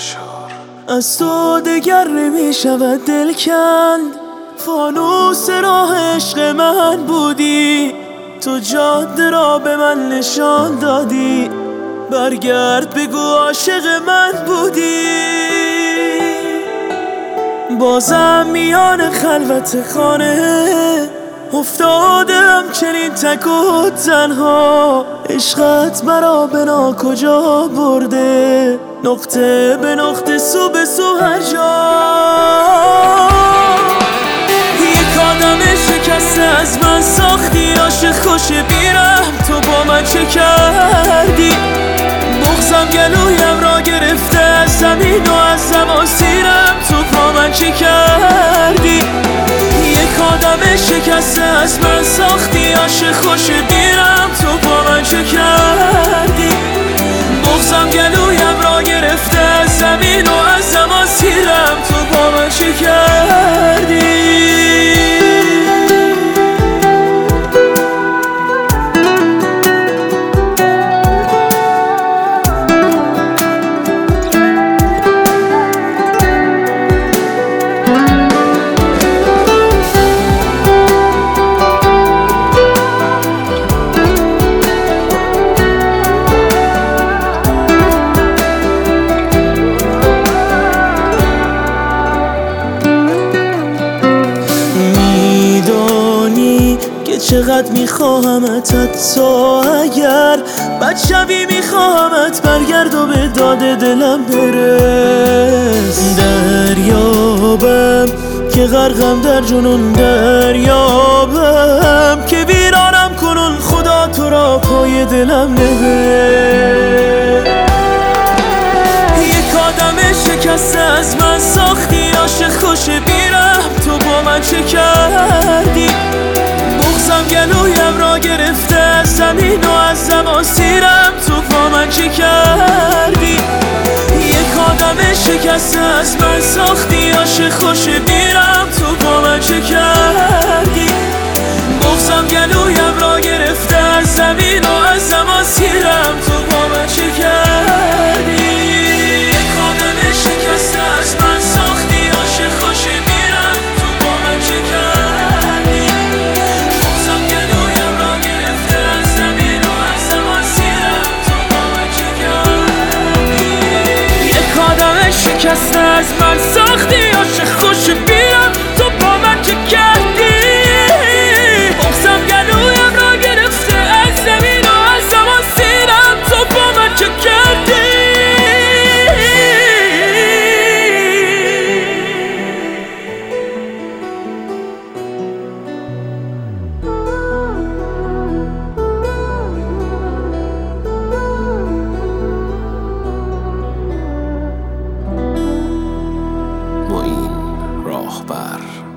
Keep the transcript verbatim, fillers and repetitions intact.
از تو دگر نمی شود دل کند، فانوس راه عشق من بودی، تو جاده را به من نشان دادی، برگرد بگو عاشق من بودی. بازم میان خلوت خانه افتادم چنین تک و تنها، عشقت مرا به ناکجا برده، نقطه به نقطه سو به سو هر جا. یک آدم شکسته از من ساختی، عاشق خوش بیرم تو با من چه کردی؟ بغضم گلویم را گرفته از زمین و از زماسیرم تو با من چه کردی؟ یک آدم شکسته از من ساختی، عاشق خوش بیرم تو با من چه کردی؟ بغضم گلویم را گرفته از زمین و از زماسیرم تو با من چه کردی؟ چقدر میخواهمت، حتی اگر بد شوی میخواهمت برگرد و به داد دلم برس. دریابم که غرقم در جنون، دریابم که ویرانم کنون، خدا تو را پای دلم نهه. یک آدم شکسته از من ساختی، عاشق خوش بیرم تو با من چه کردی؟ بغضم گلویم را گرفته از زمین و از زماسیرم تو با من چه کردی؟ یک آدم شکسته از من ساختی، عاشق خوش بیرم تو با من چه کردی؟ بغضم گلویم را گرفته از زمین و از زماسیرم تو با من چه کردی؟ یک آدم شکسته از من ساختی، عاشق خوش بیرم تو با من چه کردی؟ شکسته از من ساختی، عاشق خوش بیرم تو با من چه کردی؟ بغضم گلویم را گرفته از زمین و از زماسیرم تو با من چه کردی؟ راهبر